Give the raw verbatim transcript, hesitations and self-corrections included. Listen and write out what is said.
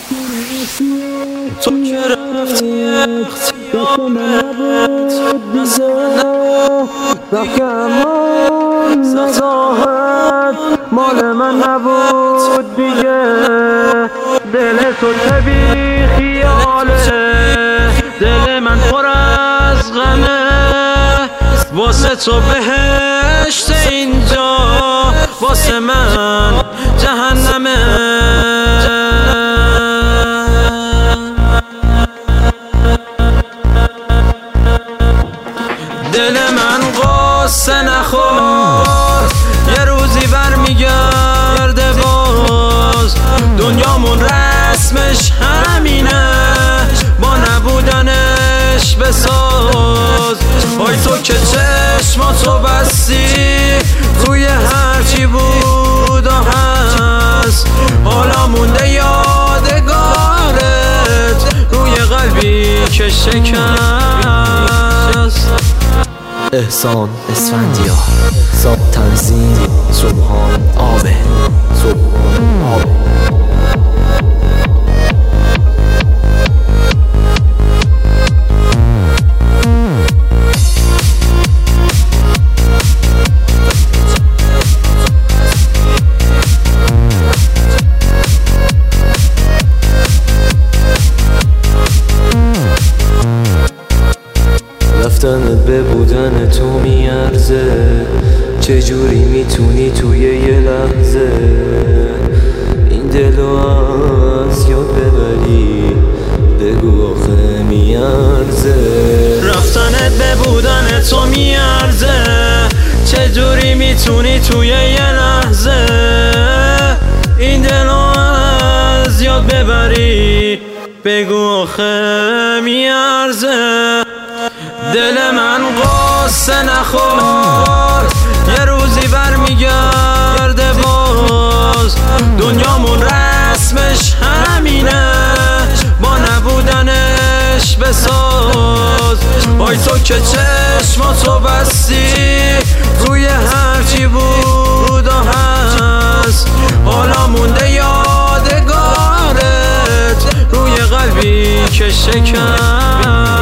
تو که رفتی اختیارت دیگه رقمون نزاهت مال من نبود دیگه. دل تو که بی خیاله، دل من پر از غمه، واسه تو بهشت اینجا، واسه من جهنمه. دل من قصه نخور، یه روزی برمیگرده باز، دنیامون رسمش همینه، با نبودنش بساز. وای تو که چشماتو بستی روی هرچی بود و هست، حالا مونده یادگارت روی قلبی که شکست. احسان اسفندیار، تنظیم سبحان آبه، سبحان آبه. رفتنت به بودن تو میارزه، چجوری میتونی توی یه لحظه این دلو از یاد ببری؟ بگو آخه میارزه. رفتنت به بودن تو میارزه، چجوری میتونی توی یه لحظه این دلو از یاد ببری؟ بگو آخه میارزه. دل من قصه نخور، یه روزی برمیگرده باز، دنیامون رسمش همینه، با نبودنش بساز. وای تو که چشماتو بستی روی هرچی بود و هست، حالا مونده یادگارت روی قلبی که شکست.